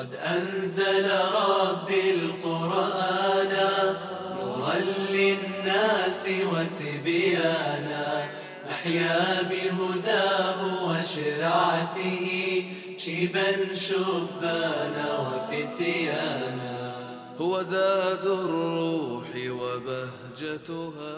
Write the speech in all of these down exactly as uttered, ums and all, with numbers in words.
قد أنزل ربي القرآن نورا للناس وتبيانا نحيا بهداه وشرعته شيبا شبانا وفتيانا هو زاد الروح وبهجتها.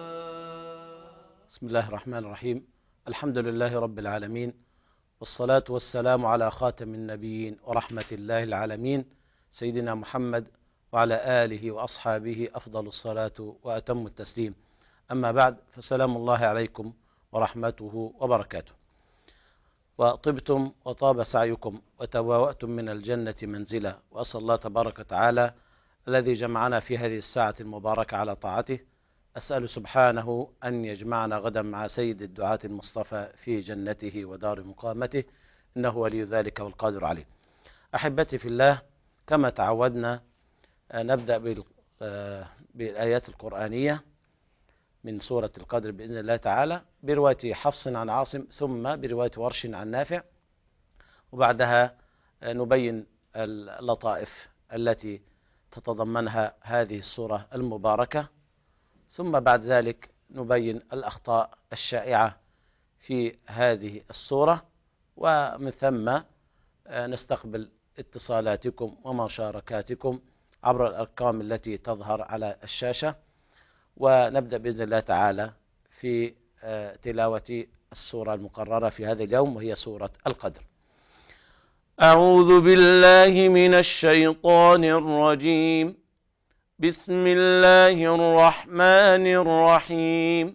بسم الله الرحمن الرحيم. الحمد لله رب العالمين، والصلاة والسلام على خاتم النبيين ورحمة الله العالمين سيدنا محمد وعلى آله وأصحابه أفضل الصلاة وأتم التسليم. أما بعد، فسلام الله عليكم ورحمته وبركاته. وطبتم وطاب سعيكم وتبوأتم من الجنة منزلا، وأسأل الله تبارك وتعالى الذي جمعنا في هذه الساعة المباركة على طاعته، أسأل سبحانه أن يجمعنا غدا مع سيد الدعاة المصطفى في جنته ودار مقامته، إنه ولي ذلك والقادر عليه. أحبتي في الله، كما تعودنا نبدأ بالآيات القرآنية من سورة القدر بإذن الله تعالى، برواية حفص عن عاصم، ثم برواية ورش عن نافع، وبعدها نبين اللطائف التي تتضمنها هذه السورة المباركة، ثم بعد ذلك نبين الأخطاء الشائعة في هذه السورة، ومن ثم نستقبل اتصالاتكم ومشاركاتكم عبر الأرقام التي تظهر على الشاشة، ونبدأ بإذن الله تعالى في تلاوة السورة المقررة في هذا اليوم، وهي سورة القدر. أعوذ بالله من الشيطان الرجيم. بسم الله الرحمن الرحيم.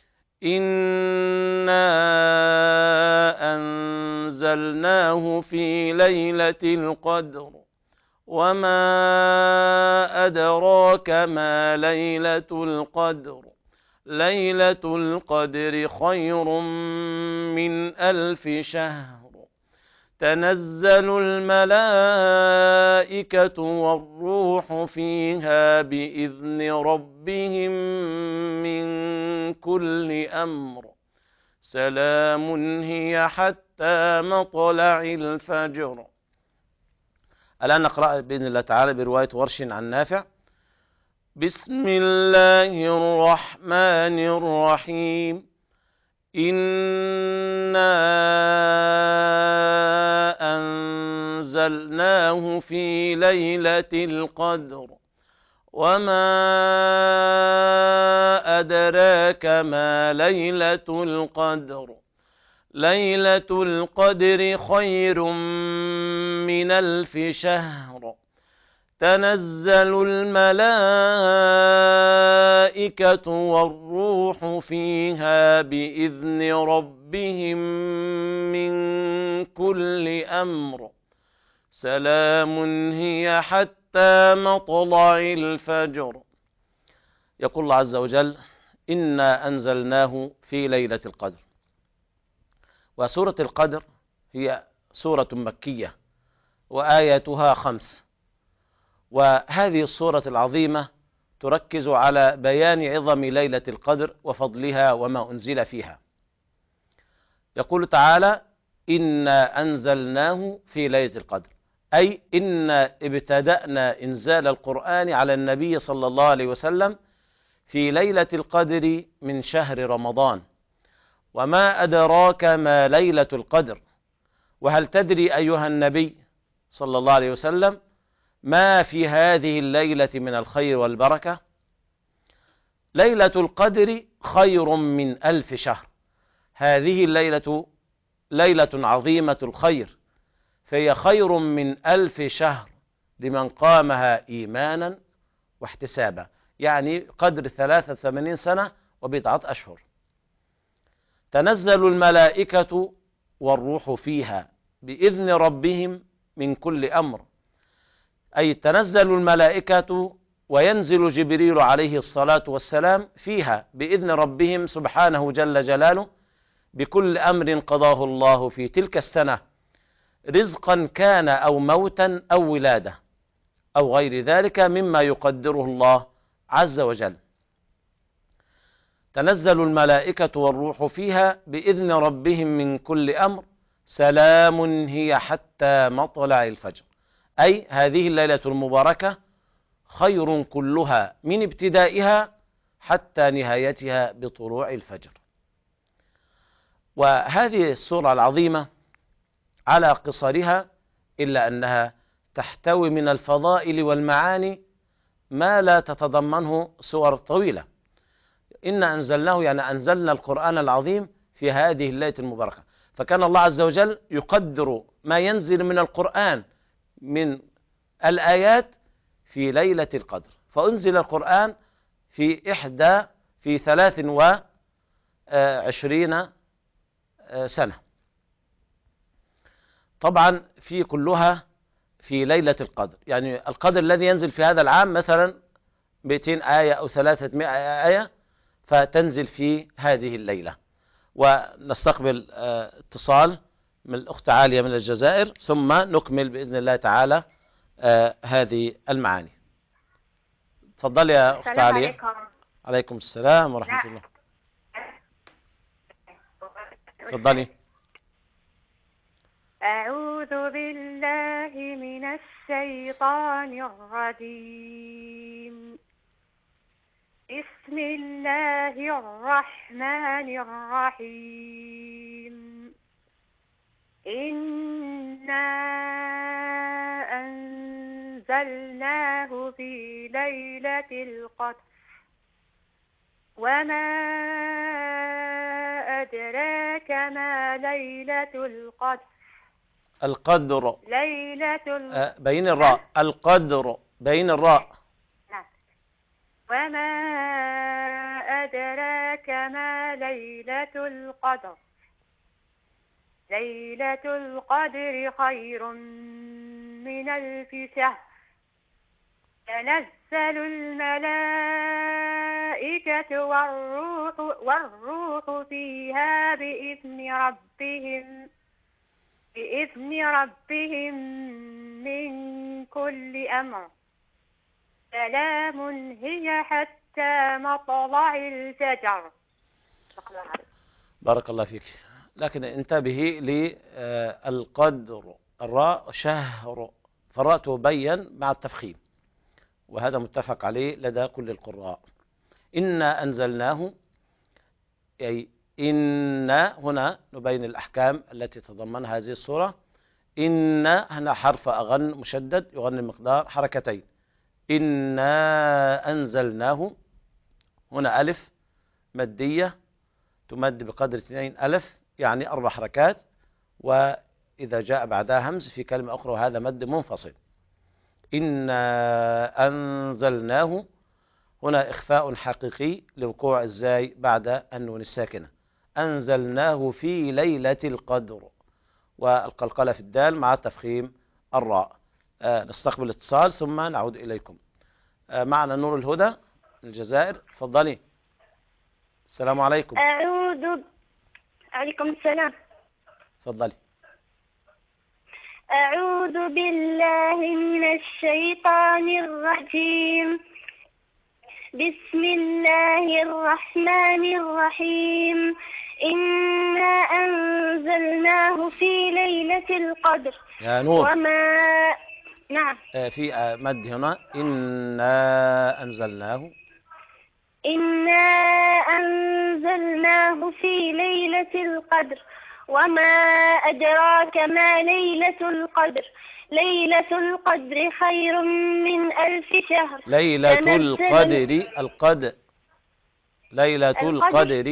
إنا أنزلناه في ليلة القدر وما أدراك ما ليلة القدر ليلة القدر خير من ألف شهر تنزل الملائكة والروح فيها بإذن ربهم من كل أمر سلام هي حتى مطلع الفجر. الآن نقرأ بإذن الله تعالى برواية ورش عن نافع. بسم الله الرحمن الرحيم. إنا أنزلناه في ليلة القدر وما أدراك ما ليلة القدر ليلة القدر خير من ألف شهر تنزل الملائكة والروح فيها بإذن ربهم من كل أمر سلام هي حتى مطلع الفجر. يقول الله عز وجل: إنا أنزلناه في ليلة القدر. وسورة القدر هي سورة مكية وآياتها خمس، وهذه السورة العظيمة تركز على بيان عظم ليلة القدر وفضلها وما أنزل فيها. يقول تعالى: إنا أنزلناه في ليلة القدر، أي إنا ابتدأنا إنزال القرآن على النبي صلى الله عليه وسلم في ليلة القدر من شهر رمضان. وما أدراك ما ليلة القدر؟ وهل تدري أيها النبي صلى الله عليه وسلم ما في هذه الليلة من الخير والبركة؟ ليلة القدر خير من ألف شهر. هذه الليلة ليلة عظيمة الخير، فهي خير من ألف شهر لمن قامها إيمانا واحتسابا، يعني قدر ثلاثة وثمانين سنة وبضعة أشهر. تنزل الملائكة والروح فيها بإذن ربهم من كل أمر، أي تنزل الملائكة وينزل جبريل عليه الصلاة والسلام فيها بإذن ربهم سبحانه جل جلاله بكل أمر قضاه الله في تلك السنة، رزقا كان أو موتا أو ولادة أو غير ذلك مما يقدره الله عز وجل. تنزل الملائكة والروح فيها بإذن ربهم من كل أمر سلام هي حتى مطلع الفجر، أي هذه الليلة المباركة خير كلها من ابتدائها حتى نهايتها بطلوع الفجر. وهذه السورة العظيمة على قصرها إلا أنها تحتوي من الفضائل والمعاني ما لا تتضمنه سور طويلة. إن أنزلناه يعني أنزلنا القرآن العظيم في هذه الليلة المباركة، فكان الله عز وجل يقدر ما ينزل من القرآن من الآيات في ليلة القدر، فأنزل القرآن في إحدى في ثلاث وعشرين سنة، طبعا في كلها في ليلة القدر. يعني القدر الذي ينزل في هذا العام مثلا مئتين آية أو ثلاثمائة آية، فتنزل في هذه الليلة. ونستقبل اتصال من الأخت عالية من الجزائر، ثم نكمل بإذن الله تعالى هذه المعاني. تفضلي يا أخت عالية. عليكم. عليكم السلام ورحمة الله. تفضلي. أعوذ بالله من الشيطان الرجيم. بسم الله الرحمن الرحيم. إنا أنزلناه في ليلة القدر وما أدراك ما ليلة القدر. القدر ليلة ال... آه بين الراء. القدر بين الراء. نعم. وما أدراك ما ليلة القدر. ليلة القدر خير من ألف شهر. تنزل الملائكة والروح, والروح فيها بإذن ربهم بإذن ربهم من كل أمر. سلام هي حتى مطلع الفجر. بارك الله فيك. لكن انتبهي للقدر، الراء شهر، فالراء تبين مع التفخيم، وهذا متفق عليه لدى كل القراء. إنا أنزلناه، أي إن هنا نبين الأحكام التي تضمنها هذه السورة. إن هنا حرف أغن مشدد يغني مقدار حركتين. إنا أنزلناه، هنا ألف مادية تمد بقدر اثنين ألف، يعني أربع حركات، وإذا جاء بعدها همز في كلمة أخرى وهذا مد منفصل. إنا أنزلناه، هنا إخفاء حقيقي لوقوع الزاي بعد النون الساكنة. أنزلناه في ليلة القدر، والقلقلة في الدال مع تفخيم الراء. آه نستقبل اتصال ثم نعود إليكم. آه معنا نور الهدى من الجزائر. تفضلي. السلام عليكم. أعوذ عليكم السلام. تفضلي. أعوذ بالله من الشيطان الرجيم. بسم الله الرحمن الرحيم. إنا أنزلناه في ليلة القدر. يا نور. وما نعم. آه في آه مد هنا. إنا أنزلناه. إنا أنزلناه في ليلة القدر وما أدراك ما ليلة القدر. ليلة القدر خير من ألف شهر. ليلة القدر. القدر ليلة القدر.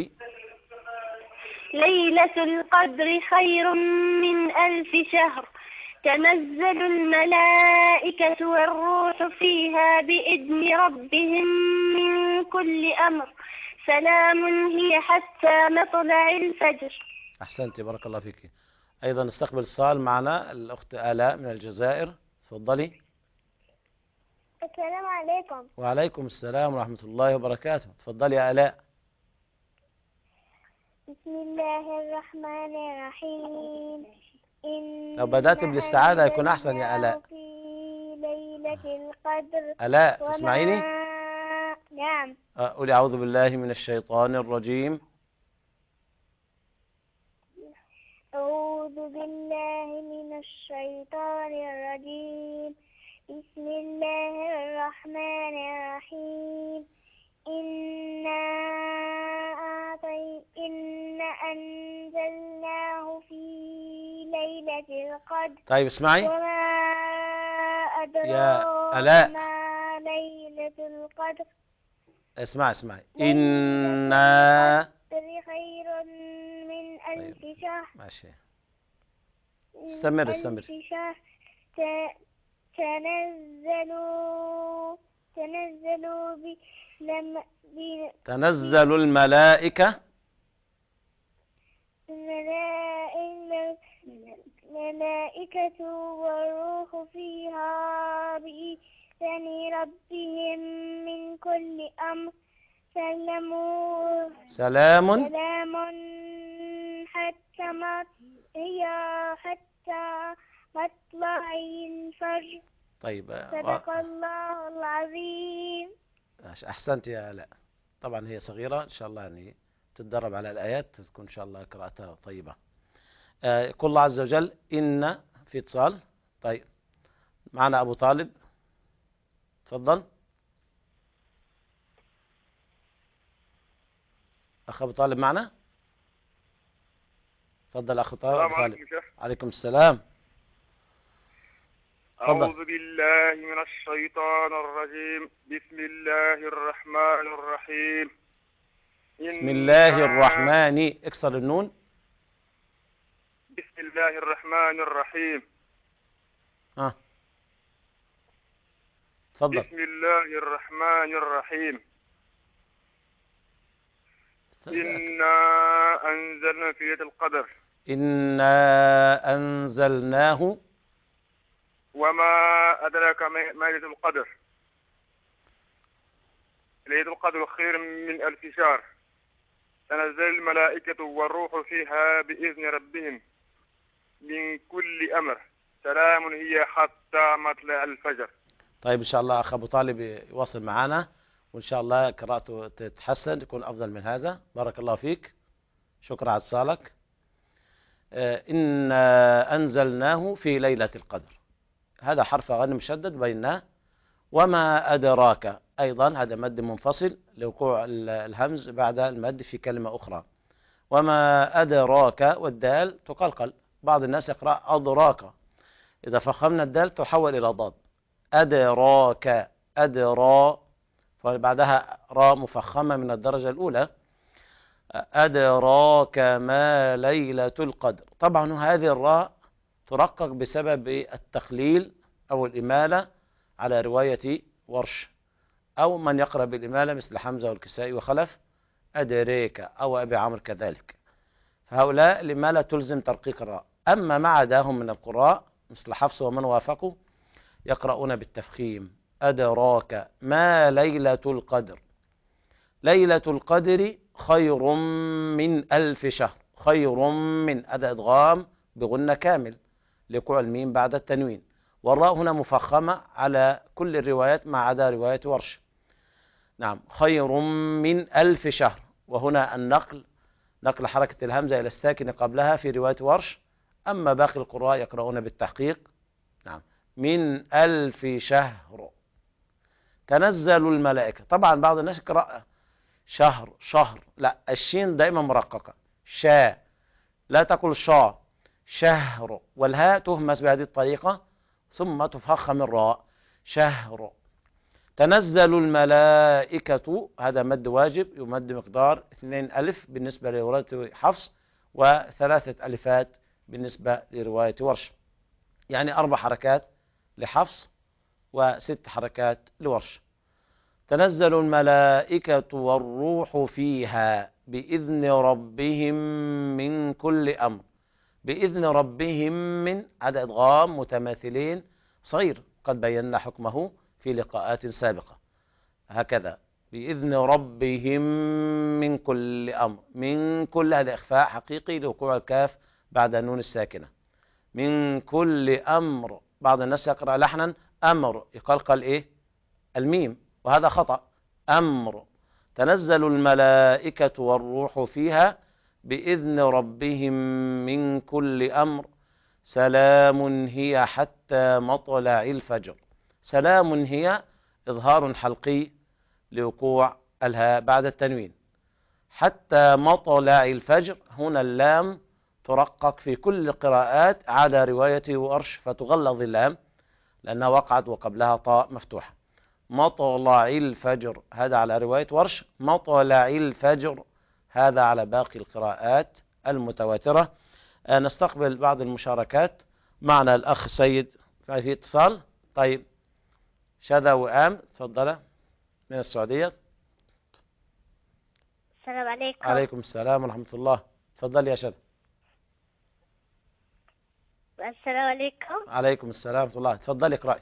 ليلة القدر خير من ألف شهر. تنزل الملائكة والروح فيها بإذن ربهم من كل أمر. سلام هي حتى مطلع الفجر. أحسنت، بارك الله فيك. أيضا نستقبل اتصال معنا الأخت آلاء من الجزائر. تفضلي. السلام عليكم. وعليكم السلام ورحمة الله وبركاته. تفضلي يا آلاء. بسم الله الرحمن الرحيم. لو بدأت بالاستعاذة يكون أحسن يا آلاء. في ليلة القدر. آلاء تسمعيني؟ نعم. قولي أعوذ بالله من الشيطان الرجيم. أعوذ بالله من الشيطان الرجيم. بسم الله الرحمن الرحيم إنا أعطي إنا أنزلناه في ليلة القدر طيب اسمعي وما يا أدراك ألاء، ما ليلة القدر اسمعي اسمعي ليلة إنا. القدر خير من ألف طيب شهر ماشي، من استمر ألف استمر. شهر ت- تنزلوا تنزلوا ب لم ب- تنزل الملائكة الملائكة الملائكة والروح فيها بإذن ربهم من كل أمر سلام سلام. سلام حتى ما هي حتى مطلع الفجر. طيب آه، صدق الله العظيم. أحسنت يا آلاء. طبعا هي صغيرة إن شاء الله، يعني تتدرب على الآيات تكون إن شاء الله قراءتها طيبة. آه، يقول الله عز وجل إن في اتصال. طيب معنا أبو طالب، تفضل أخ أبو طالب معنا. تفضل أخ طالب. السلام عليكم شيخ. عليكم السلام. تفضل. أعوذ بالله من الشيطان الرجيم. بسم الله الرحمن الرحيم. بسم الله إنا- الرحمن، اكسر النون. بسم الله الرحمن الرحيم. ها تفضل. بسم الله الرحمن الرحيم. إنا أنزلنا في ليلة القدر إنا أنزلناه. وما أدراك ما ما ليلة القدر. ليلة القدر خير من ألف شهر. تنزل الملائكة والروح فيها بإذن ربهم من كل أمر سلام هي حتى مطلع الفجر. طيب إن شاء الله أخ أبو طالب يواصل معنا، وإن شاء الله قراءته تتحسن تكون أفضل من هذا. بارك الله فيك، شكرا على اتصالك. آه، إنا أنزلناه في ليلة القدر، هذا حرف غن مشدد بيننا. وما أدراك أيضا هذا مد منفصل لوقوع الهمز بعد المد في كلمة أخرى. وما أدراك، والدال تقلقل، بعض الناس يقرأ أدراك، إذا فخمنا الدال تحول إلى ضاد. أدراك، أدرا، فبعدها راء مفخمة من الدرجة الأولى. أدراك ما ليلة القدر. طبعا هذه الراء ترقق بسبب التخليل أو الإمالة على رواية ورش، أو من يقرأ بالإمالة مثل حمزة والكسائي وخلف، أدريك، أو أبي عمرو كذلك. فهؤلاء الإمالة تلزم ترقيق الراء. أما ما عداهم من القراء مثل حفص ومن وافقوا يقرؤون بالتفخيم. أدراك ما ليلة القدر. ليلة القدر خير من ألف شهر. خير من، أداء إدغام بغنة كامل لقوع الميم بعد التنوين، والراء هنا مفخمة على كل الروايات ما عدا رواية ورش. نعم، خير من ألف شهر، وهنا النقل نقل حركة الهمزة إلى الساكن قبلها في رواية ورش. أما باقي القراء يقرؤون بالتحقيق. نعم، من ألف شهر. تنزل الملائكة. طبعا بعض الناس يقرأ شهر شهر، لا، الشين دائما مرققة. شا، لا تقل شا. شهر، والهاء تهمس بهذه الطريقة ثم تفخم الراء. شهر. تنزل الملائكة، هذا مد واجب يمد مقدار اثنين ألف بالنسبة لرواية حفص، وثلاثة ألفات بالنسبة لرواية ورش، يعني أربع حركات لحفص وست حركات لورش. تنزل الملائكة والروح فيها بإذن ربهم من كل أمر. بإذن ربهم من، عدد إدغام متماثلين صغير، قد بينا حكمه في لقاءات سابقة. هكذا بإذن ربهم من كل أمر. من كل، هذا إخفاء حقيقي لوقوع الكاف بعد النون الساكنة. من كل أمر. بعض الناس يقرأ لحنا أمر، يقلقل إيه الميم، وهذا خطأ. أمر. تنزل الملائكة والروح فيها بإذن ربهم من كل أمر سلام هي حتى مطلع الفجر. سلام هي إظهار حلقي لوقوع الهاء بعد التنوين. حتى مطلع الفجر، هنا اللام ترقق في كل القراءات على رواية ورش، فتغلظ اللام لأنها وقعت وقبلها طاء مفتوحة. مطلع الفجر هذا على رواية ورش، مطلع الفجر هذا على باقي القراءات المتواترة. آه نستقبل بعض المشاركات. معنا الأخ سيد، في اتصال. طيب شذا وآم، تفضل من السعودية. السلام عليكم. عليكم السلام ورحمة الله. تفضل يا شذا. السلام عليكم. عليكم السلام ورحمة الله. تفضل اقرأي.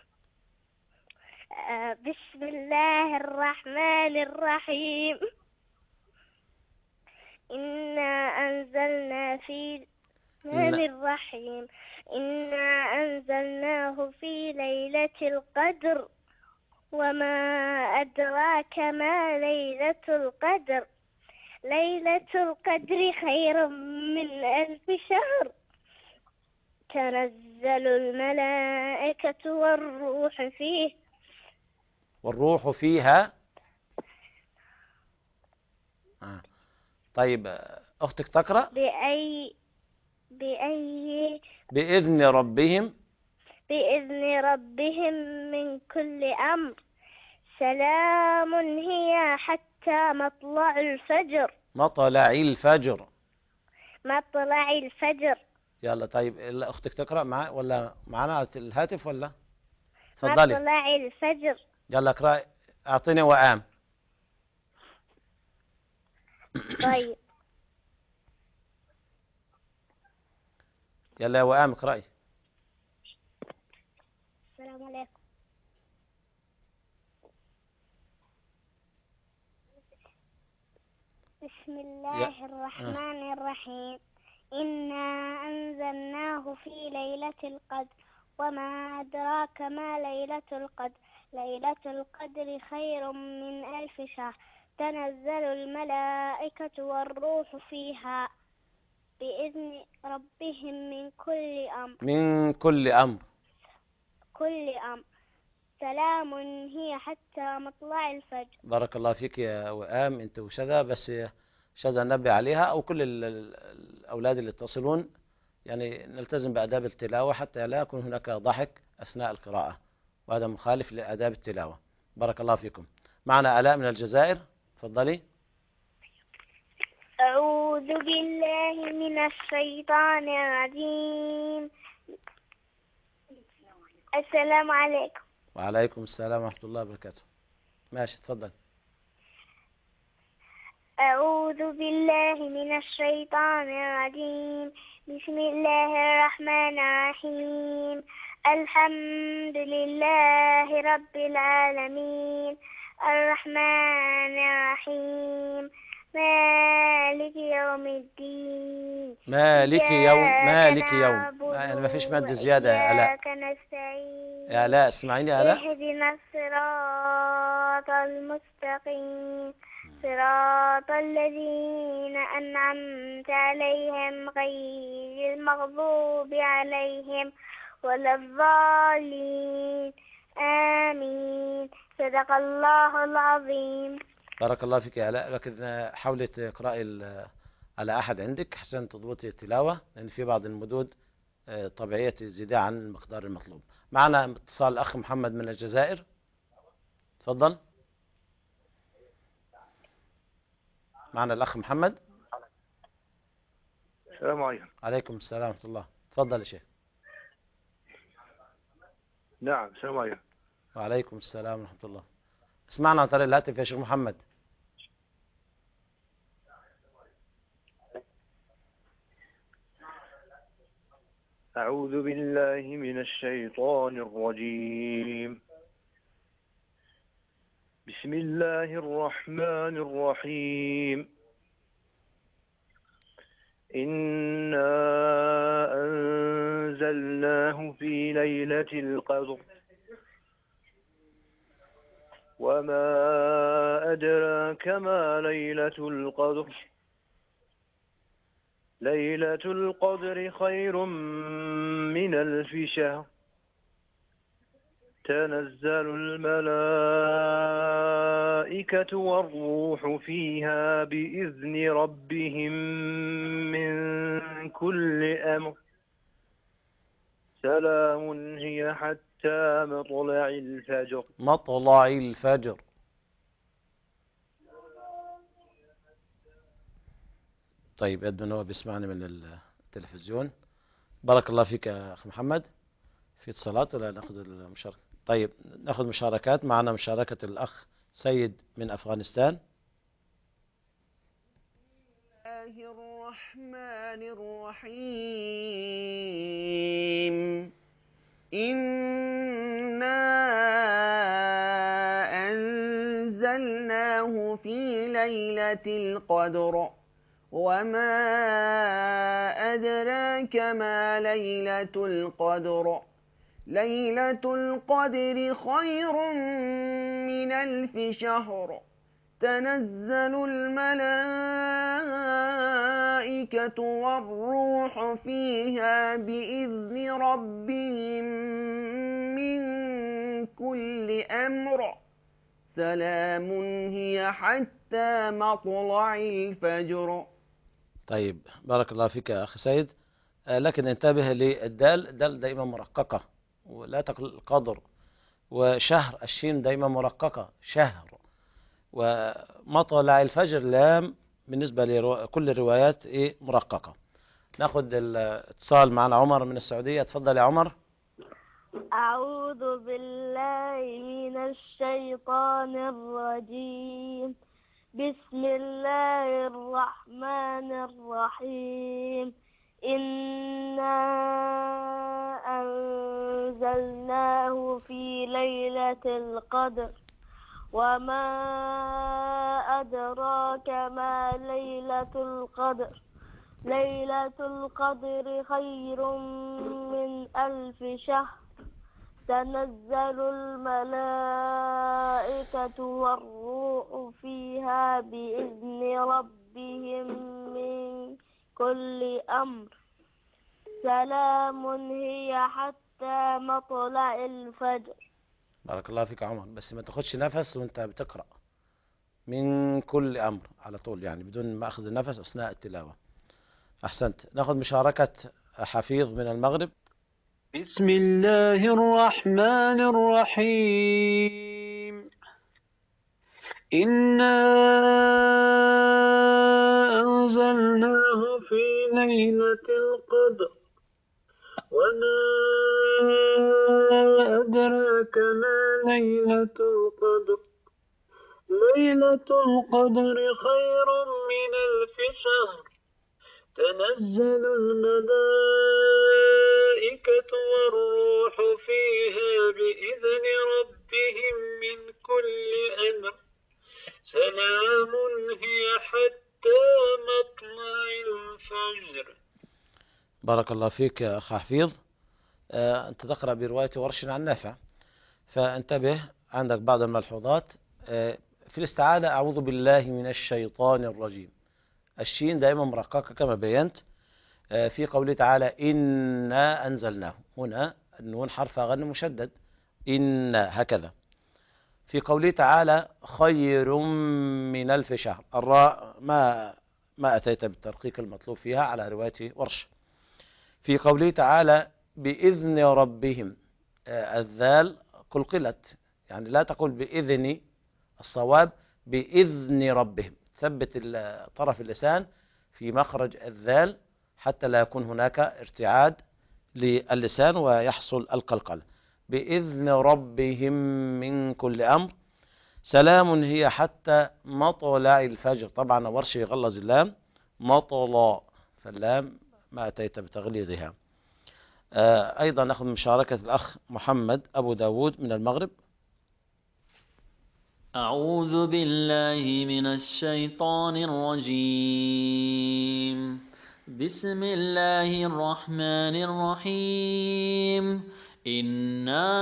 آه، بسم الله الرحمن الرحيم. إنا أنزلنا في الرحمن الرحيم إنا أنزلناه في ليلة القدر وما أدراك ما ليلة القدر ليلة القدر خير من ألف شهر تنزل الملائكة والروح فيه والروح فيها. آه. طيب أختك تقرأ. بأي بأي بإذن ربهم بإذن ربهم من كل أمر سلام هي حتى مطلع الفجر مطلع الفجر مطلع الفجر. يلا طيب أختك تقرأ مع ولا معنا على الهاتف ولا؟ تفضلي. مطلع الفجر. يلا اقرأ، أعطيني وآم. طيب يلا يا وآم اقرأي. السلام عليكم. بسم الله الرحمن الرحيم إنا أنزلناه في ليلة القدر وما أدراك ما ليلة القدر ليلة القدر خير من ألف شهر تنزل الملائكة والروح فيها بإذن ربهم من كل أمر من كل أمر كل أمر سلام هي حتى مطلع الفجر. بارك الله فيك يا وآم، أنت وشذا، بس شذا نبي عليها أو كل الأولاد اللي يتصلون، يعني نلتزم بآداب التلاوة حتى لا يكون هناك ضحك أثناء القراءة، وهذا مخالف لآداب التلاوة. بارك الله فيكم. معنا آلاء من الجزائر، تفضلي. أعوذ بالله من الشيطان الرجيم. السلام عليكم. وعليكم السلام ورحمة الله وبركاته. ماشي تفضل. أعوذ بالله من الشيطان الرجيم بسم الله الرحمن الرحيم الحمد لله رب العالمين الرحمن الرحيم مالك يوم الدين مالك يوم مالك يوم يعني ما فيش مادة زيادة يا آلاء. إياك نستعين يا آلاء اسمعيني يا آلاء. اهدنا الصراط المستقيم صراط الذين أنعمت عليهم غير المغضوب عليهم ولا الضالين آمين. صدق الله العظيم. بارك الله فيك يا آلاء، لكن حاولي تقرأي على أحد عندك حسن تضبطي التلاوة، لأن في بعض المدود طبيعية تزيد عن المقدار المطلوب. معنا اتصال الأخ محمد من الجزائر، تفضل. معنا الأخ محمد. السلام عليكم. عليكم السلام ورحمة الله. تفضل يا شيخ. نعم السلام عليكم. وعليكم السلام ورحمة الله. اسمعنا عن طريق الهاتف يا شيخ محمد. أعوذ بالله من الشيطان الرجيم بسم الله الرحمن الرحيم إنا أنزلناه في ليلة القدر وما أدراك ما ليلة القدر ليلة القدر خير من ألف شهر تنزل الملائكة والروح فيها بإذن ربهم من كل أمر سلام هي حتى مطلع الفجر. مطلع الفجر. طيب يبدو أنه بيسمعني من التلفزيون. بارك الله فيك يا أخي محمد. في اتصالات ولا نأخذ المشاركة؟ طيب نأخذ مشاركات. معنا مشاركة الأخ سيد من أفغانستان. الله الرحمن الرحيم. إنا أنزلناه في ليلة القدر وما أدراك ما ليلة القدر ليلة القدر خير من ألف شهر تنزل الملائكة والروح فيها بإذن ربهم من كل أمر سلام هي حتى مطلع الفجر. طيب بارك الله فيك يا أخي سيد. آه لكن انتبه للدال. الدال دائما مرققة ولا تقل القدر، وشهر الشين دائما مرققة شهر، ومطلع الفجر لام بالنسبة لكل الروايات إيه مرققة. ناخذ الاتصال معنا عمر من السعودية. تفضل يا عمر. أعوذ بالله من الشيطان الرجيم. بسم الله الرحمن الرحيم. إنا أنزلناه في ليلة القدر وما أدراك ما ليلة القدر ليلة القدر خير من ألف شهر تنزل الملائكة والروح فيها بإذن ربهم من كل أمر سلام هي حتى مطلع الفجر. بارك الله فيك يا عمر. بس ما تاخدش نفس وانت بتقرأ. من كل أمر على طول، يعني بدون ما أخذ النفس أثناء التلاوة. أحسنت. ناخذ مشاركة حفيظ من المغرب. بسم الله الرحمن الرحيم. إنا أنزلناه في ليلة القدر وما أدراك ما ليلة القدر ليلة القدر خير من ألف شهر تنزل الملائكة والروح فيها بإذن ربهم من كل أمر سلام هي حتى مطلع الفجر. بارك الله فيك يا أخ حفيظ. آه أنت تقرأ برواية ورش عن نافع، فانتبه عندك بعض الملحوظات. آه في الاستعاذة أعوذ بالله من الشيطان الرجيم. الشين دائما مرققة كما بينت. آه في قوله تعالى إنا أنزلناه، هنا النون حرف غن مشدد. إنا هكذا. في قوله تعالى خير من ألف شهر، الراء ما ما أتيت بالترقيق المطلوب فيها على رواية ورش. في قوله تعالى بإذن ربهم، آه الذال قلقلت، يعني لا تقول بإذن، الصواب بإذن ربهم. ثبت طرف اللسان في مخرج الذال حتى لا يكون هناك ارتعاد للسان ويحصل القلقلة. بإذن ربهم من كل أمر سلام هي حتى مطلع الفجر. طبعا ورش يغلظ اللام مطلع، فاللام ما أتيت بتغليظها. آه أيضا نأخذ مشاركة الأخ محمد أبو داود من المغرب. أعوذ بالله من الشيطان الرجيم. بسم الله الرحمن الرحيم. إنا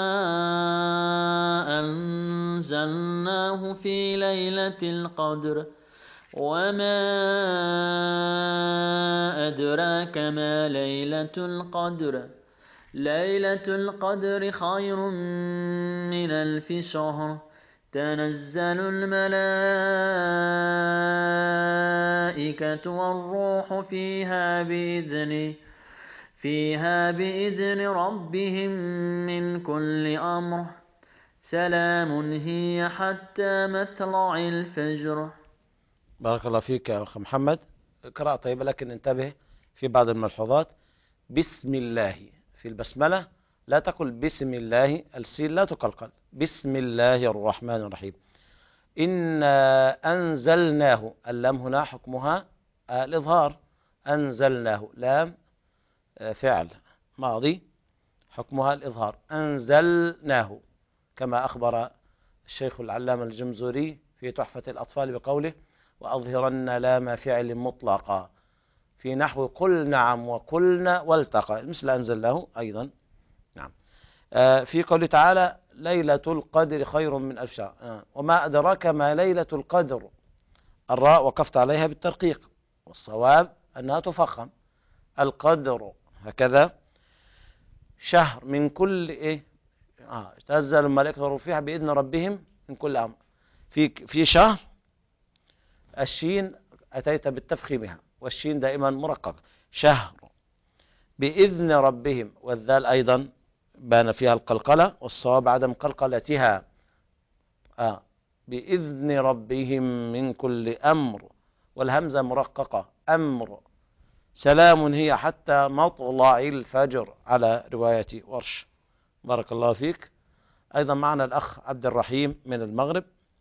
أنزلناه في ليلة القدر وما أدراك ما ليلة القدر ليلة القدر خير من ألف شهر تنزل الملائكة والروح فيها بإذنه فيها بإذن ربهم من كل أمر سلام هي حتى مطلع الفجر. بارك الله فيك يا أخ محمد، قراءة طيبة، لكن انتبه في بعض الملحوظات. بسم الله في البسملة لا تقل بسم الله، السين لا تقلقل. بسم الله الرحمن الرحيم. إنا أنزلناه، اللام هنا حكمها الإظهار. أنزلناه لام فعل ماضي حكمها الإظهار. أنزلناه كما أخبر الشيخ العلامة الجمزوري في تحفة الأطفال بقوله وأظهرن لام فعل مطلقا في نحو قل نعم وقلنا والتقى، مثل أنزلناه أيضا. نعم. آه في قوله تعالى ليلة القدر خير من ألف شهر. آه وما أدراك ما ليلة القدر، الراء وقفت عليها بالترقيق، والصواب أنها تفخم. القدر هكذا شهر من كل إيه آه تنزل الملائكة والروح فيها بإذن ربهم من كل أمر. في في شهر الشين أتيت بالتفخيمها، والشين دائما مرقق. شهر بإذن ربهم، والذال أيضا بان فيها القلقلة، والصواب عدم قلقلتها. آه بإذن ربهم من كل أمر، والهمزة مرققة أمر. سلام هي حتى مطلع الفجر على رواية ورش. بارك الله فيك. أيضا معنا الأخ عبد الرحيم من المغرب.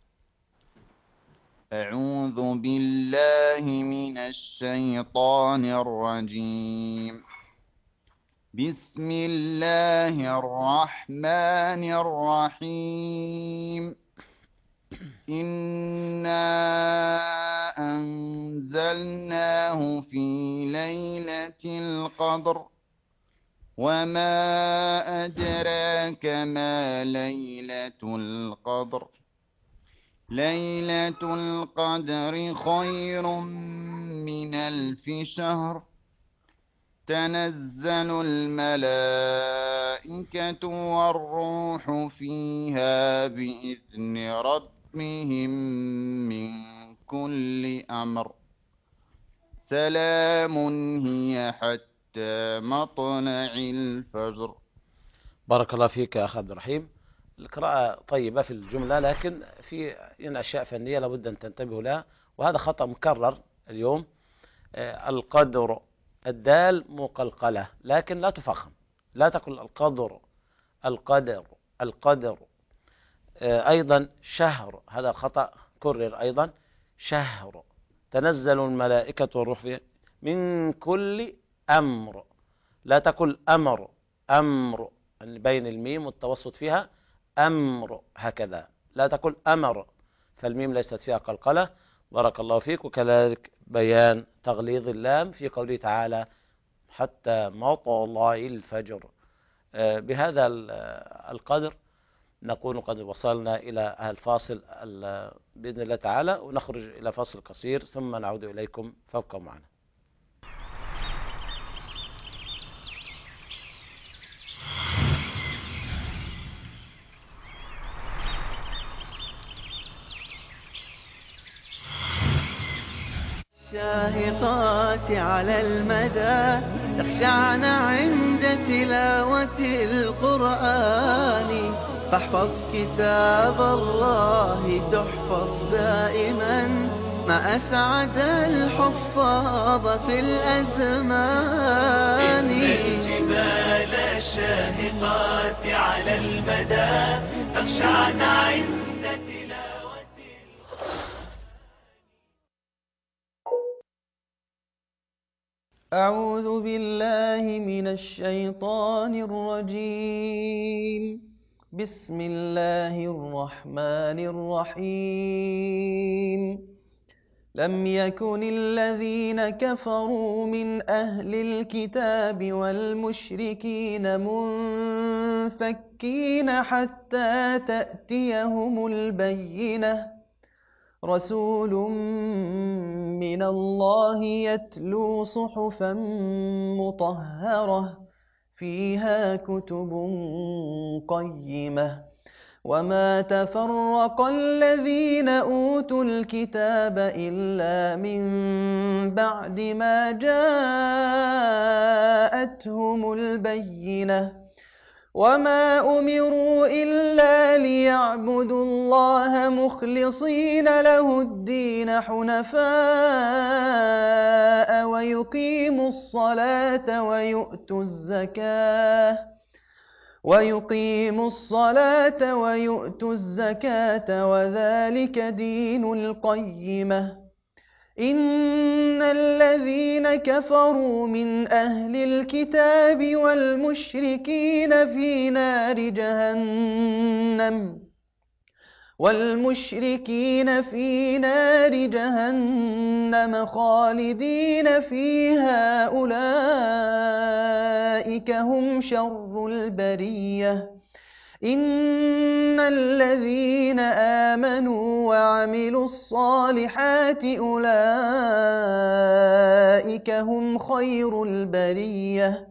أعوذ بالله من الشيطان الرجيم. بسم الله الرحمن الرحيم. إنا أنزلناه في ليلة القدر وما أدراك ما ليلة القدر ليلة القدر خير من ألف شهر تنزل الملائكة والروح فيها بإذن ربهم من كل أمر سلام هي حتى مطلع الفجر. بارك الله فيك يا أخ عبد الرحيم. القراءة طيبة في الجملة، لكن في أشياء فنية لابد أن تنتبهوا لها، وهذا خطأ مكرر اليوم. القدر الدال مقلقلة لكن لا تفخم، لا تقل القدر القدر القدر. أيضا شهر هذا خطأ كرر أيضا. شهر تنزل الملائكة والروح فيه من كل أمر، لا تقل أمر أمر بين الميم والتوسط فيها أمر هكذا، لا تقل أمر فالميم ليست فيها قلقلة. بارك الله فيك. وكذلك بيان تغليظ اللام في قوله تعالى حتى مطلع الفجر. بهذا القدر نكون قد وصلنا إلى الفاصل بإذن الله تعالى، ونخرج إلى فاصل قصير ثم نعود إليكم فابقوا معنا. الشاهقات على المدى تخشعن عند تلاوة القرآن، فاحفظ كتاب الله تحفظ دائما ما أسعد الحفاظ في الأزمان. إن الجبال الشاهقات على المدى تخشعن عند أعوذ بالله من الشيطان الرجيم. بسم الله الرحمن الرحيم. لم يكن الذين كفروا من أهل الكتاب والمشركين منفكين حتى تأتيهم البينة، رسول من الله يتلو صحفا مطهرة فيها كتب قيمة وما تفرق الذين أوتوا الكتاب إلا من بعد ما جاءتهم البينة وما أمروا إلا ليعبدوا الله مخلصين له الدين حنفاء ويقيموا الصلاة ويؤتوا الزكاة ويقيموا الصلاة ويؤتوا الزكاة وذلك دين القيمة إن الذين كفروا من أهل الكتاب والمشركين في نار جهنم والمشركين في نار جهنم خالدين فيها أولئك هم شر البرية إن الذين آمنوا وعملوا الصالحات أولئك هم خير البرية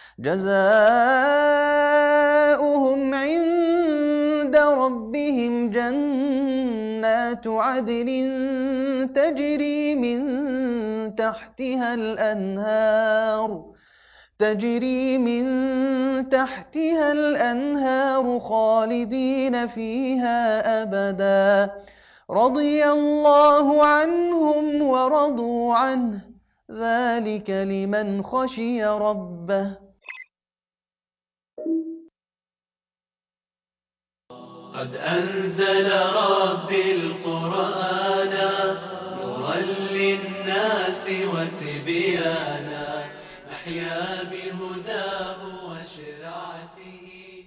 جزاؤهم عند ربهم جنات عدن تجري من تحتها الأنهار تجري من تحتها الأنهار خالدين فيها أبدا رضي الله عنهم ورضوا عنه ذلك لمن خشي ربه. قد أنزل ربي القرآن نورا للناس وتبيانا أحيا بهداه وشرعته.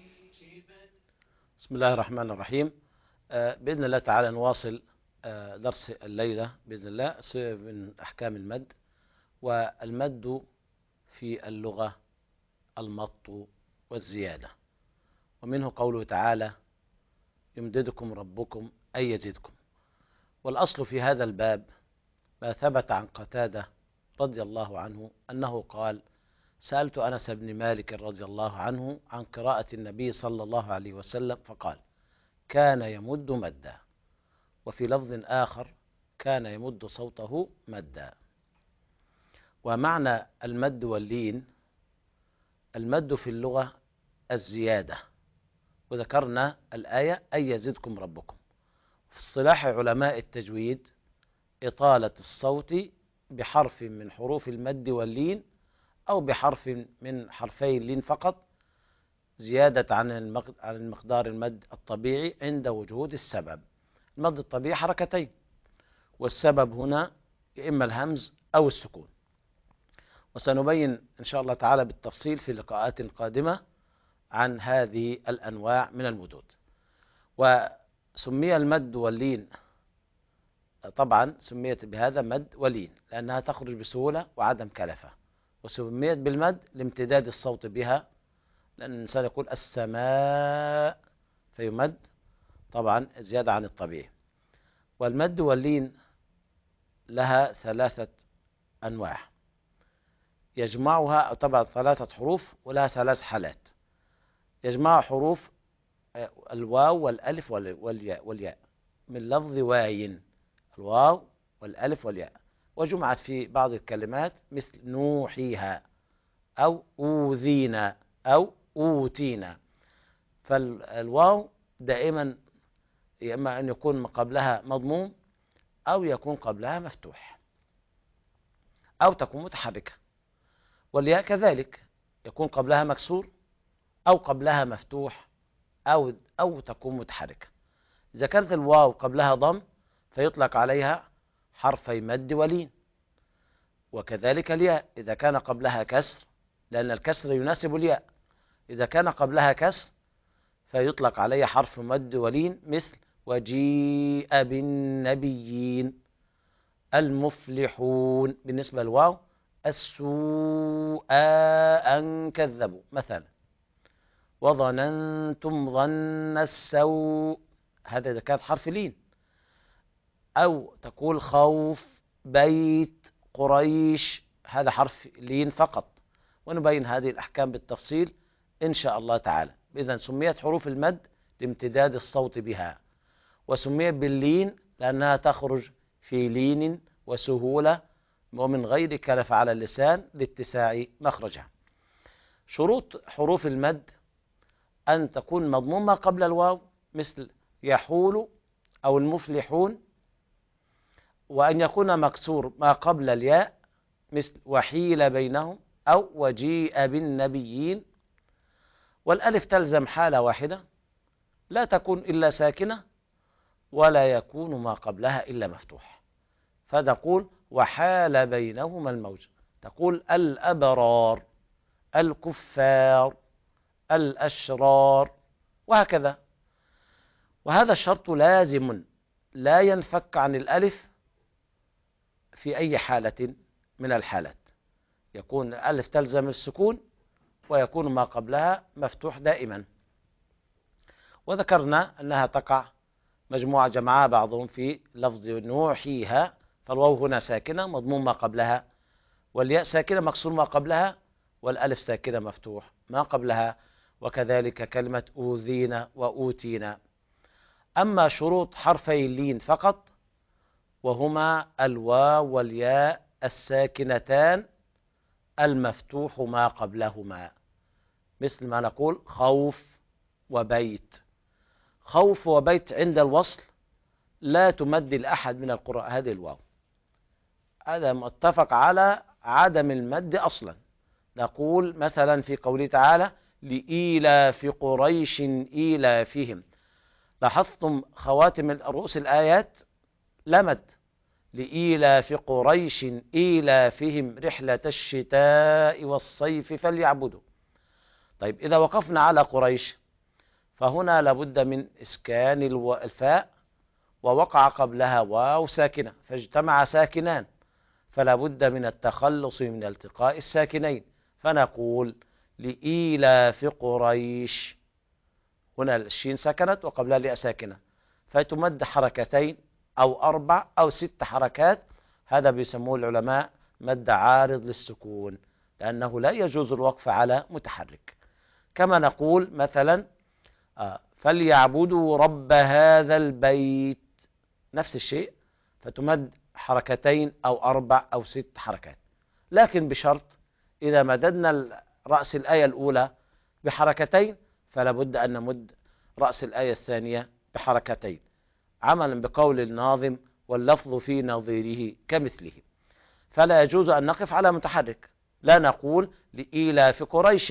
بسم الله الرحمن الرحيم. آه بإذن الله تعالى نواصل آه درس الليلة بإذن الله من أحكام المد. والمد في اللغة المط والزيادة، ومنه قوله تعالى يمددكم ربكم أي يزدكم. والأصل في هذا الباب ما ثبت عن قتادة رضي الله عنه أنه قال سألت أنس بن مالك رضي الله عنه عن قراءة النبي صلى الله عليه وسلم فقال كان يمد مدا، وفي لفظ آخر كان يمد صوته مدا. ومعنى المد واللين، المد في اللغة الزيادة، وذكرنا الآية أي يزدكم ربكم. في اصطلاح علماء التجويد إطالة الصوت بحرف من حروف المد واللين أو بحرف من حرفي اللين فقط، زيادة عن المقدار المد الطبيعي عند وجود السبب. المد الطبيعي حركتين، والسبب هنا إما الهمز أو السكون. وسنبين إن شاء الله تعالى بالتفصيل في لقاءات قادمة عن هذه الأنواع من المدود. وسمي المد واللين طبعا سميت بهذا مد ولين لأنها تخرج بسهولة وعدم كلفة، وسميت بالمد لامتداد الصوت بها، لأن الإنسان يقول السماء فيمد طبعا زيادة عن الطبيعي. والمد واللين لها ثلاثة أنواع يجمعها طبعا ثلاثة حروف ولها ثلاث حالات. يجمع حروف الواو والألف والياء والياء من لفظ واين، الواو والألف والياء، وجمعت في بعض الكلمات مثل نوحيها أو أوذينا أو أوتينا. فالواو دائما إما أن يكون قبلها مضموم أو يكون قبلها مفتوح أو تكون متحركة. والياء كذلك يكون قبلها مكسور أو قبلها مفتوح أو أو تكون متحركة. إذا كانت الواو قبلها ضم فيطلق عليها حرفي مد ولين، وكذلك الياء إذا كان قبلها كسر، لأن الكسر يناسب الياء، إذا كان قبلها كسر فيطلق عليها حرف مد ولين مثل وجيء بالنبيين، المفلحون بالنسبة للواو، السوء أن كذبوا مثلا، وظننتم ظن السوء، هذا إذا كانت حرف لين. أو تقول خوف بيت قريش، هذا حرف لين فقط. ونبين هذه الأحكام بالتفصيل إن شاء الله تعالى. إذن سميت حروف المد لامتداد الصوت بها، وسميت باللين لأنها تخرج في لين وسهولة ومن غير كلف على اللسان لاتساع مخرجها. شروط حروف المد أن تكون مضمومة قبل الواو مثل يحول أو المفلحون، وأن يكون مكسور ما قبل الياء مثل وحيل بينهم أو وجيء بالنبيين. والألف تلزم حالة واحدة لا تكون إلا ساكنة ولا يكون ما قبلها إلا مفتوح، فتقول وحال بينهما الموج، تقول الأبرار، الكفار، الأشرار، وهكذا. وهذا الشرط لازم لا ينفك عن الألف في أي حالة من الحالات، يكون الألف تلزم السكون ويكون ما قبلها مفتوح دائما. وذكرنا أنها تقع مجموعة جمعاء بعضهم في لفظ نوحيها، فالواو هنا ساكنة مضموم ما قبلها، والياء ساكنة مكسور ما قبلها، والألف ساكنة مفتوح ما قبلها، وكذلك كلمة أوذينا وأوتينا. أما شروط حرفي اللين فقط وهما الواو والياء الساكنتان المفتوح ما قبلهما، مثل ما نقول خوف وبيت. خوف وبيت عند الوصل لا تمد لأحد من القراء هذه الواو، هذا متفق على عدم المد أصلا. نقول مثلا في قوله تعالى لإيلاف قريش إيلافهم، لاحظتم خواتم رؤوس الآيات لا مد، لإيلاف قريش إيلافهم رحلة الشتاء والصيف فليعبدوا. طيب إذا وقفنا على قريش فهنا لابد من إسكان الفاء ووقع قبلها واو ساكنة فاجتمع ساكنان، فلا بد من التخلص من التقاء الساكنين، فنقول لإيلاف قريش، هنا الشين سكنت وقبلها الياء ساكنة، فتمد حركتين أو أربع أو ست حركات، هذا بيسموه العلماء مد عارض للسكون، لأنه لا يجوز الوقف على متحرك. كما نقول مثلا آه فليعبدوا رب هذا البيت، نفس الشيء، فتمد حركتين أو أربع أو ست حركات، لكن بشرط إذا مددنا رأس الآية الأولى بحركتين فلا بد أن نمد رأس الآية الثانية بحركتين، عملا بقول الناظم واللفظ في نظيره كمثله. فلا يجوز أن نقف على متحرك، لا نقول لإيلاف قريش،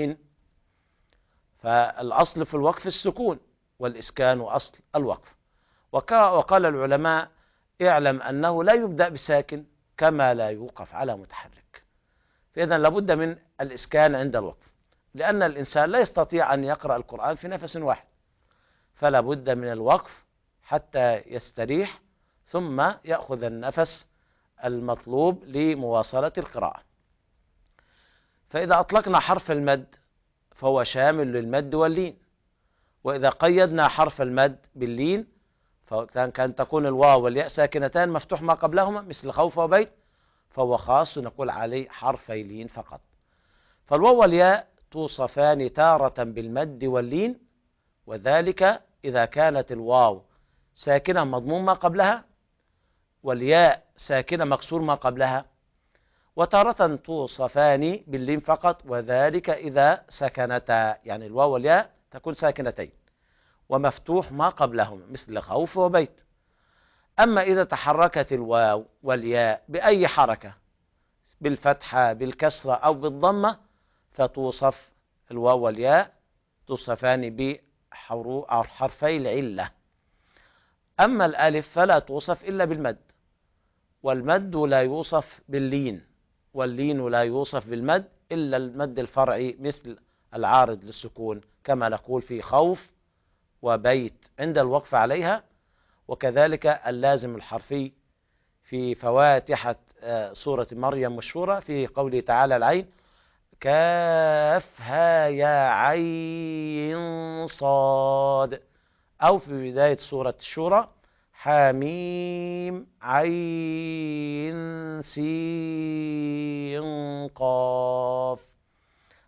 فالأصل في الوقف السكون والإسكان أصل الوقف. وقال العلماء اعلم أنه لا يبدأ بساكن كما لا يوقف على متحرك، فإذا لابد من الإسكان عند الوقف، لأن الإنسان لا يستطيع أن يقرأ القرآن في نفس واحد، فلا بد من الوقف حتى يستريح ثم يأخذ النفس المطلوب لمواصلة القراءة. فإذا أطلقنا حرف المد فهو شامل للمد واللين، وإذا قيدنا حرف المد باللين فكان تكون الواو والياء ساكنتان مفتوح ما قبلهما مثل خوف وبيت، فهو خاص نقول عليه حرفي لين فقط. فالواو والياء توصفان تارة بالمد واللين، وذلك إذا كانت الواو ساكنة مضموم ما قبلها والياء ساكنة مكسور ما قبلها، وتارة توصفان باللين فقط، وذلك إذا سكنتا، يعني الواو والياء تكون ساكنتين ومفتوح ما قبلهما مثل خوف وبيت. أما إذا تحركت الواو والياء بأي حركة بالفتحة بالكسرة أو بالضمة فتوصف الواو والياء توصفان بحرفي العلة. أما الألف فلا توصف إلا بالمد، والمد لا يوصف باللين، واللين لا يوصف بالمد إلا المد الفرعي مثل العارض للسكون، كما نقول في خوف وبيت عند الوقف عليها، وكذلك اللازم الحرفي في فواتحة سورة مريم مشهورة في قوله تعالى العين كافها يا عين صاد، أو في بداية سورة الشورى حميم عين سين قاف.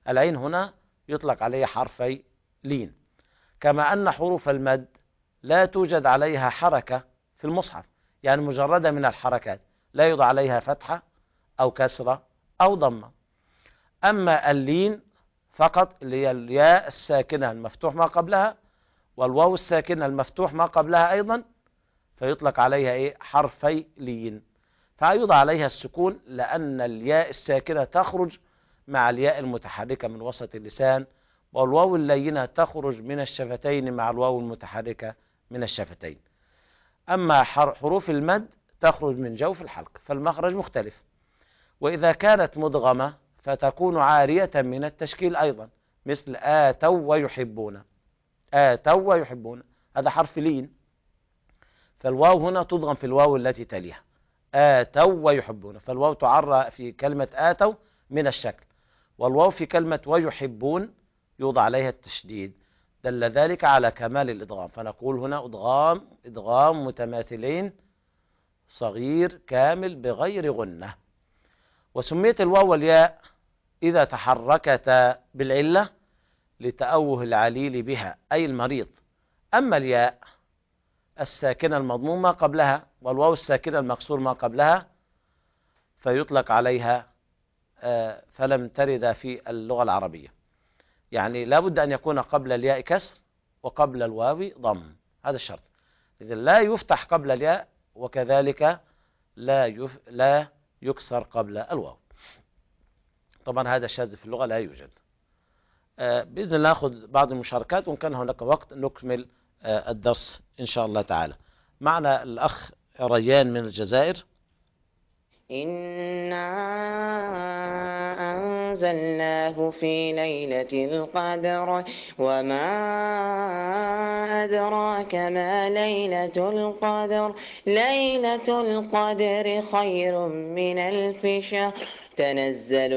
العين هنا يطلق عليها حرفي لين. كما أن حروف المد لا توجد عليها حركة في المصحف، يعني مجردة من الحركات، لا يوضع عليها فتحة أو كسرة أو ضمة. أما اللين فقط اللي هي الياء الساكنة المفتوح ما قبلها والواو الساكنة المفتوح ما قبلها أيضا، فيطلق عليها إيه؟ حرفي لين. فيوضع عليها السكون لأن الياء الساكنة تخرج مع الياء المتحركة من وسط اللسان، والواو اللينة تخرج من الشفتين مع الواو المتحركة من الشفتين. أما حروف المد تخرج من جوف الحلق، فالمخرج مختلف. وإذا كانت مدغمة فتكون عارية من التشكيل أيضا، مثل آتوا ويحبون. آتوا ويحبون هذا حرف لين، فالواو هنا تضغم في الواو التي تليها. آتوا ويحبون، فالواو تعرى في كلمة آتوا من الشكل، والواو في كلمة ويحبون يوضع عليها التشديد، دل ذلك على كمال الإدغام. فنقول هنا إدغام إدغام متماثلين صغير كامل بغير غنة. وسميت الواو والياء إذا تحركتا بالعلة لتأوه العليل بها أي المريض. أما الياء الساكنة المضموم ما قبلها والواو الساكنة المكسور ما قبلها فيطلق عليها فلم ترد في اللغة العربية، يعني لا بد أن يكون قبل الياء كسر وقبل الواو ضم، هذا الشرط. إذن لا يفتح قبل الياء وكذلك لا يف... لا يكسر قبل الواو. طبعا هذا شاذ في اللغة لا يوجد. آه بإذن الله نأخذ بعض المشاركات، وإن كان هناك وقت نكمل آه الدرس إن شاء الله تعالى. معنا الأخ ريان من الجزائر. إنا أنزلناه في ليلة القدر وما أدراك ما ليلة القدر ليلة القدر خير من ألف شهر تنزل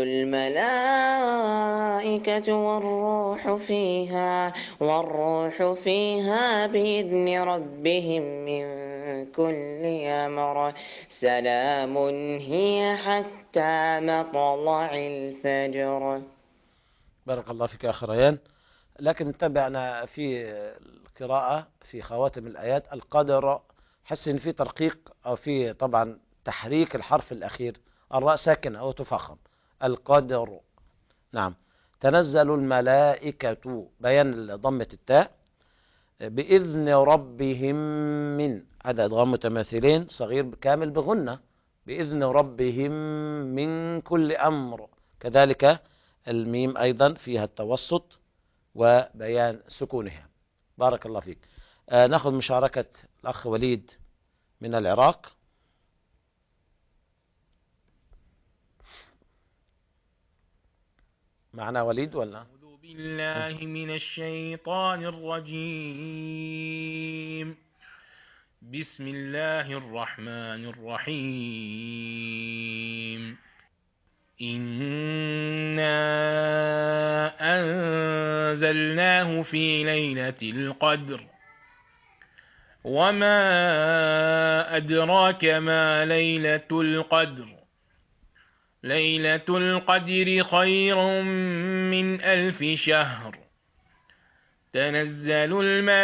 الملائكة والروح فيها والروح فيها بإذن ربهم من كل أمر سلام هي حتى مطلع الفجر. بارك الله فيك يا أخي ريان. لكن تابعنا في القراءة في خواتم الآيات القدر، حس إن في ترقيق أو في طبعا تحريك الحرف الأخير، الراء ساكنة أو تفخم. القدر نعم. تنزل الملائكة بيان ضمة التاء بإذن ربهم من، هذا إدغام متماثلين صغير كامل بغنة، بإذن ربهم من كل أمر. كذلك الميم أيضا فيها التوسط وبيان سكونها. بارك الله فيك. آه نأخذ مشاركة الأخ وليد من العراق. معنا وليد ولا؟ أعوذ بالله من الشيطان الرجيم. بسم الله الرحمن الرحيم. إنا أنزلناه في ليلة القدر وما أدراك ما ليلة القدر ليلة القدر خير من ألف شهر تنزل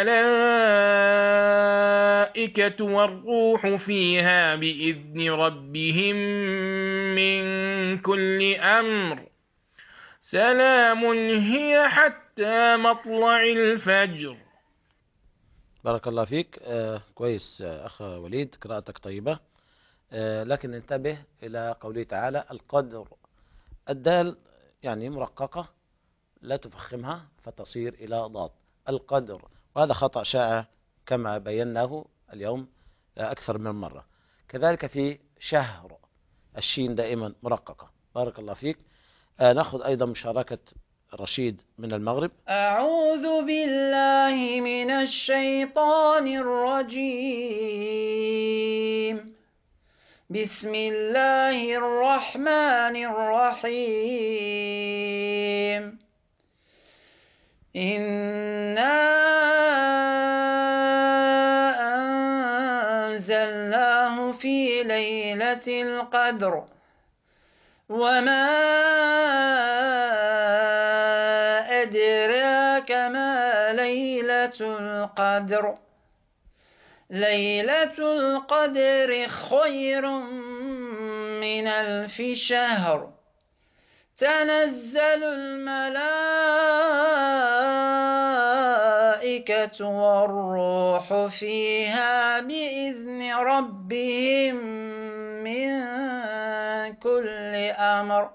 الملائكة والروح فيها بإذن ربهم من كل أمر سلام هي حتى مطلع الفجر. بارك الله فيك. آه كويس آه أخ وليد، قراءتك طيبة. آه لكن انتبه إلى قوله تعالى القدر، الدال يعني مرققة لا تفخمها فتصير إلى ضاد. القدر، وهذا خطأ شائع كما بيناه اليوم أكثر من مرة. كذلك في شهر الشين دائما مرققة. بارك الله فيك. آه نأخذ أيضا مشاركة رشيد من المغرب. أعوذ بالله من الشيطان الرجيم. بسم الله الرحمن الرحيم. إنا أنزلناه في ليلة القدر وما ما ليلة القدر ليلة القدر خير من ألف شهر تنزل الملائكة والروح فيها بإذن ربهم من كل أمر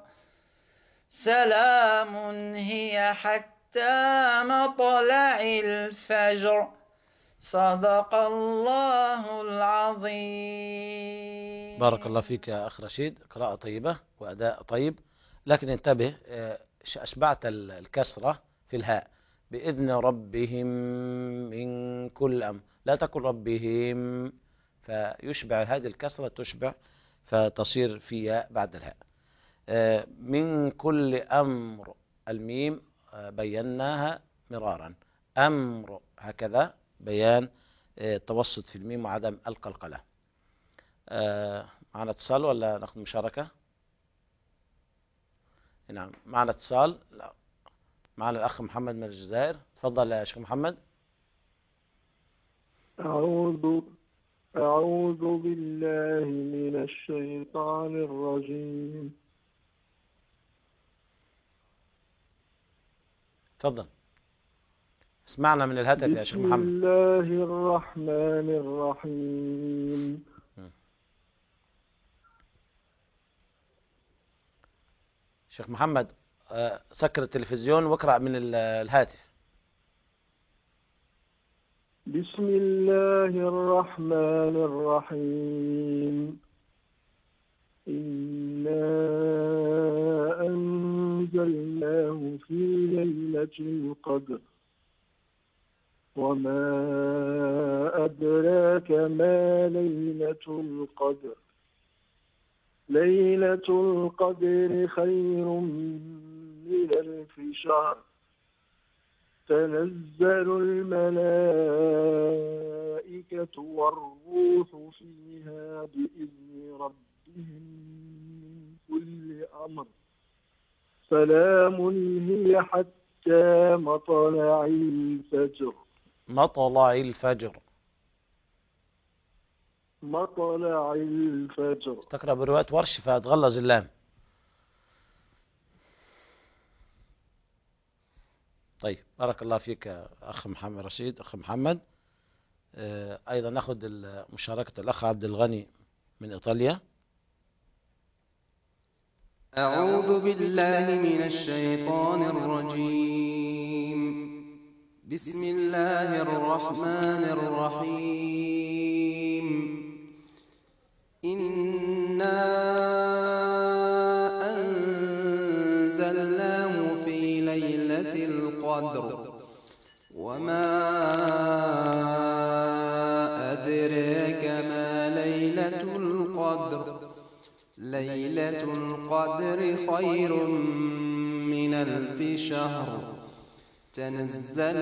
سلام هي حتى مطلع الفجر صدق الله العظيم. بارك الله فيك يا أخ رشيد، قراءة طيبة وأداء طيب، لكن انتبه أشبعت الكسرة في الهاء بإذن ربهم من كل أمر، لا تقل ربهم، فيشبع هذه الكسرة تشبع فتصير في ياء بعد الهاء. من كل أمر الميم بيناها مرارا، أمر هكذا بيان التوسط في الميم وعدم القلقلة. معنا اتصال ولا ناخذ مشاركة؟ نعم معنا اتصال. لا. معنا الأخ محمد من الجزائر، تفضل يا شيخ محمد. أعوذ أعوذ بالله من الشيطان الرجيم. تفضل اسمعنا من الهاتف يا شيخ محمد. بسم الله الرحمن الرحيم. شيخ محمد سكر التلفزيون واقرأ من الهاتف. بسم الله الرحمن الرحيم. إنا أنزلناه في ليلة القدر وما أدراك ما ليلة القدر ليلة القدر خير من ألف شهر تنزل الملائكة والروح فيها بإذن ربهم من كل أمر سلام هي حتى مطلع الفجر مطلع الفجر مطلع الفجر. تقرأ برواية ورش فتغلظ اللام. طيب بارك الله فيك أخ محمد رشيد. أخ محمد آه أيضا نأخذ مشاركة الأخ عبد الغني من إيطاليا. أعوذ بالله من الشيطان الرجيم. بسم الله الرحمن الرحيم. إنا أنزلناه في ليلة القدر وما أدراك ما ليلة القدر ليلة القدر خير من ألف شهر تنزل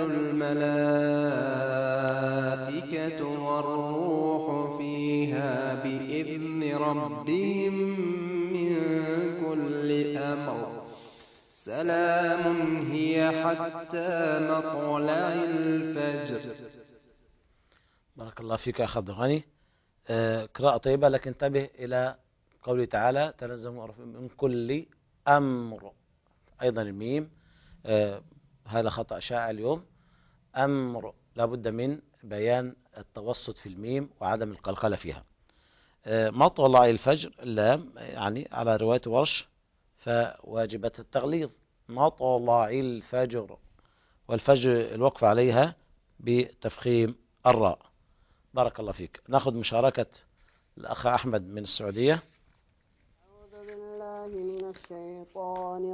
الملائكة والروح فيها بإذن ربهم من كل أمر سلام هي حتى مطلع الفجر. بارك الله فيك يا أخ عبد الغني. آه قراءة طيبة، لكن انتبه إلى قوله تعالى تنزل من كل أمر، أيضا الميم آه هذا خطأ شائع اليوم. أمر لابد من بيان التوسط في الميم وعدم القلقلة فيها. مطلع الفجر اللام يعني على رواية ورش فواجبة التغليظ، مطلع الفجر، والفجر الوقف عليها بتفخيم الراء. بارك الله فيك. ناخذ مشاركة الأخ أحمد من السعودية. أعوذ بالله من الشيطان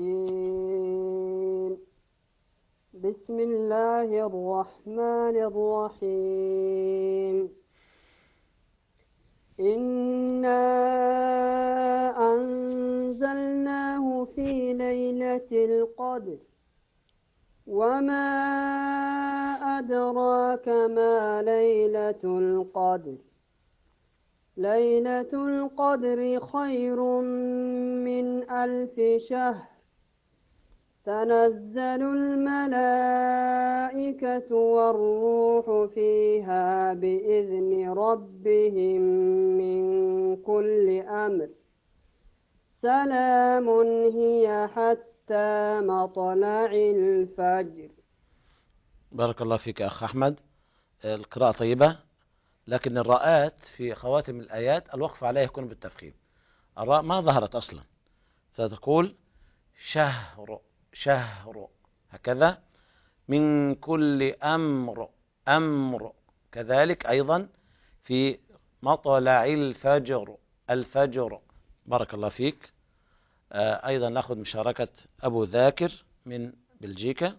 الرجيم. بسم الله الرحمن الرحيم. إنا أنزلناه في ليلة القدر وما أدراك ما ليلة القدر ليلة القدر خير من ألف شهر تنزل الملائكة والروح فيها بإذن ربهم من كل أمر سلام هي حتى مطلع الفجر. بارك الله فيك أخ أحمد. القراءة طيبة، لكن الراءات في خواتم الآيات الوقف عليها يكون بالتفخيم. الراء ما ظهرت أصلا، فتقول شهر شهر هكذا، من كل أمر أمر، كذلك أيضا في مطلع الفجر الفجر. بارك الله فيك. آه أيضا نأخذ مشاركة أبو ذاكر من بلجيكا.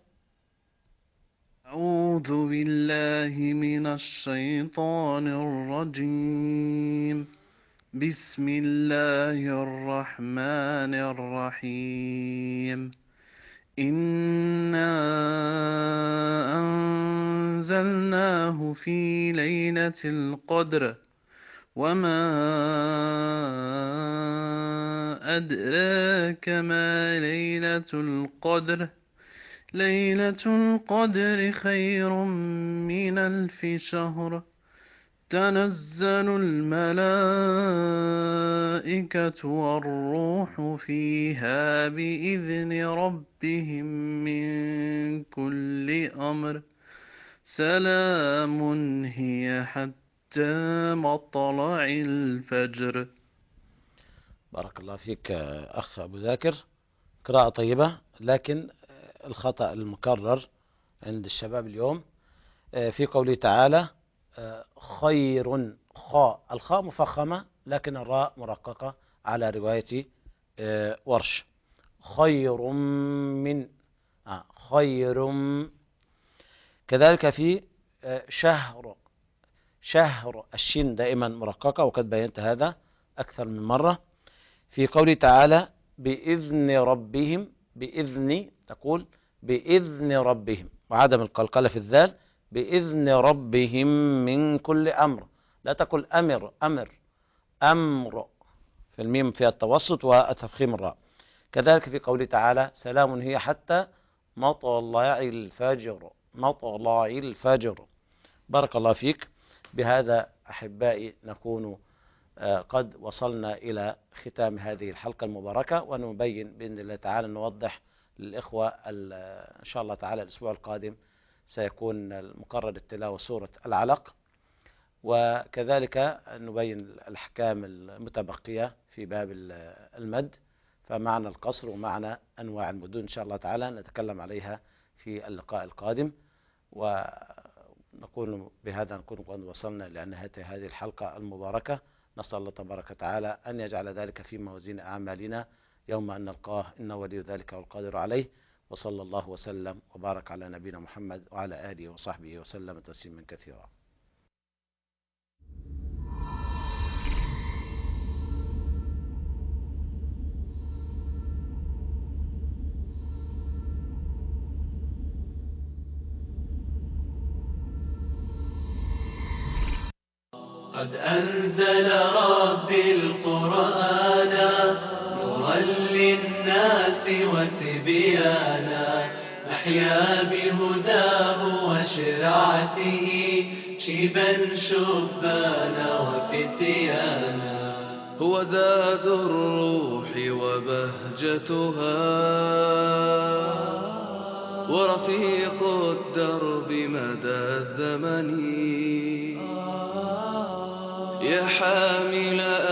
أعوذ بالله من الشيطان الرجيم. بسم الله الرحمن الرحيم. إنا أنزلناه في ليلة القدر وما أدراك ما ليلة القدر ليلة القدر خير من ألف شهر تنزل الملائكة والروح فيها بإذن ربهم من كل أمر سلام هي حتى مطلع الفجر. بارك الله فيك أخ أبو ذاكر. قراءة طيبة، لكن الخطأ المكرر عند الشباب اليوم في قوله تعالى خير، خاء الخاء مفخمة لكن الراء مرققة على رواية ورش. خير من آه خير. كذلك في شهر شهر الشين دائما مرققة، وقد بينت هذا أكثر من مرة. في قوله تعالى بإذن ربهم، بإذن تقول بإذن ربهم، وعدم القلقلة في الذال، بإذن ربهم من كل أمر. لا تقل أمر أمر أمر، في الميم فيها التوسط وتفخيم الراء. كذلك في قوله تعالى سلام هي حتى مطلع الفجر مطلع الفجر. بارك الله فيك. بهذا أحبائي نكون قد وصلنا إلى ختام هذه الحلقة المباركة، ونبين بإذن الله تعالى نوضح للإخوة إن شاء الله تعالى الأسبوع القادم سيكون المقرر التلاوة سورة العلق، وكذلك نبين الأحكام المتبقية في باب المد، فمعنى القصر ومعنى أنواع المدود إن شاء الله تعالى نتكلم عليها في اللقاء القادم. ونقول بهذا نكون قد وصلنا إلى نهاية هذه الحلقة المباركة. نسأل الله تبارك وتعالى أن يجعل ذلك في موازين أعمالنا يوم أن نلقاه إنه ولي ذلك والقادر عليه. وصلى الله وسلم وبارك على نبينا محمد وعلى آله وصحبه وسلم تسليما كثيرا. قد أنزل ربي القرآن نورا للناس وتبيانا، نحيا بهداه وشرعته شيبا شبانا وفتيانا. هو زاد الروح وبهجتها ورفيق الدرب مدى الزمن، يا حامل